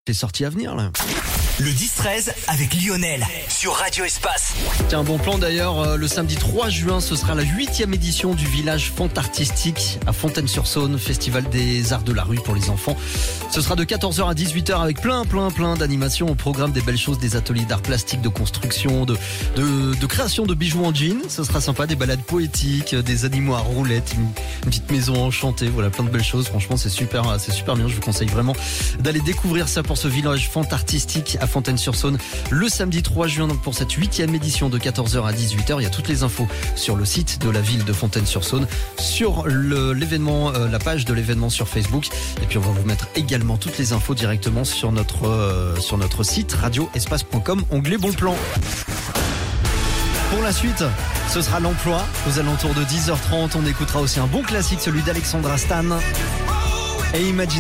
les sorties à venir là. Le 10-13 avec Lionel sur Radio Espace. Tiens, bon plan d'ailleurs, le samedi 3 juin, ce sera la 8e édition du village Fantartistique à Fontaine-sur-Saône, festival des arts de la rue pour les enfants. Ce sera de 14h à 18h avec plein d'animations au programme, des belles choses, des ateliers d'art plastique, de construction, de création de bijoux en jean. Ce sera sympa, des balades poétiques, des animaux à roulettes, une petite maison enchantée, voilà, plein de belles choses. Franchement, c'est super bien. Je vous conseille vraiment d'aller découvrir ça pour ce village Fantartistique à Fontaine-sur-Saône le samedi 3 juin, donc pour cette 8e édition de 14h à 18h. Il y a toutes les infos sur le site de la ville de Fontaine-sur-Saône, sur l'événement, la page de l'événement sur Facebook. Et puis on va vous mettre également toutes les infos directement sur notre site radioespace.com, onglet bon plan. Pour la suite, ce sera l'emploi aux alentours de 10h30. On écoutera aussi un bon classique, celui d'Alexandra Stan et Imagine.